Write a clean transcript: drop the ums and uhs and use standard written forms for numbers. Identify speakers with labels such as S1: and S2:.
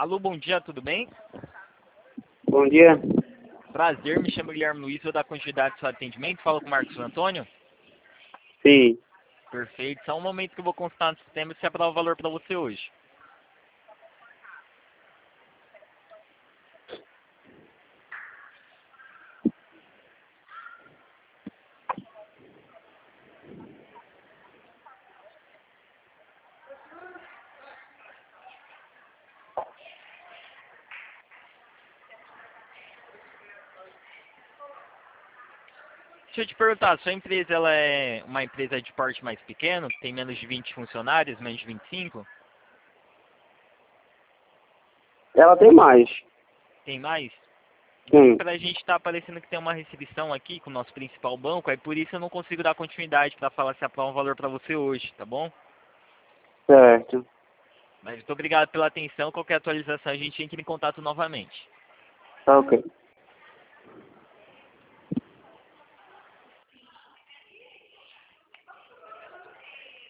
S1: Alô, bom dia, tudo bem?
S2: Bom dia.
S1: Prazer, me chamo Guilherme Luiz, vou dar continuidade ao seu atendimento. Fala com o Marcos Antônio.
S2: Sim.
S1: Perfeito, só um momento que eu vou consultar no sistema se é para dar o valor para você hoje. Deixa eu te perguntar, sua empresa ela é uma empresa de porte mais pequeno, tem menos de 20 funcionários, menos de 25?
S2: Ela tem mais.
S1: Tem mais?
S2: Sim.
S1: Para a gente está aparecendo que tem uma restrição aqui com o nosso principal banco, aí por isso eu não consigo dar continuidade para falar se aprovar um valor para você hoje, tá bom?
S2: Certo.
S1: Mas muito obrigado pela atenção, qualquer atualização a gente entra em contato novamente.
S2: Tá ok.